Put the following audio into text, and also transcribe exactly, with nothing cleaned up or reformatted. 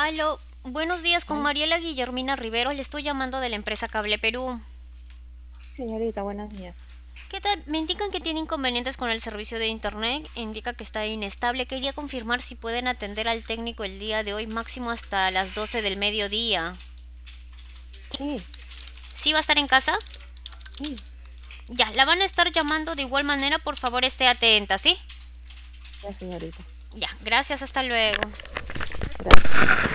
Aló, buenos días con Ay, Mariela Guillermina Rivero, le estoy llamando de la empresa Cable Perú. señorita, buenos días. ¿Qué tal? Me indican que tiene inconvenientes con el servicio de internet, indica que está inestable. Quería confirmar si pueden atender al técnico el día de hoy, máximo hasta las doce del mediodía. Sí, ¿Sí va a estar en casa? sí, Ya, la van a estar llamando de igual manera, por favor esté atenta, ¿sí? ya, señorita. Ya, gracias, hasta luego. Gracias.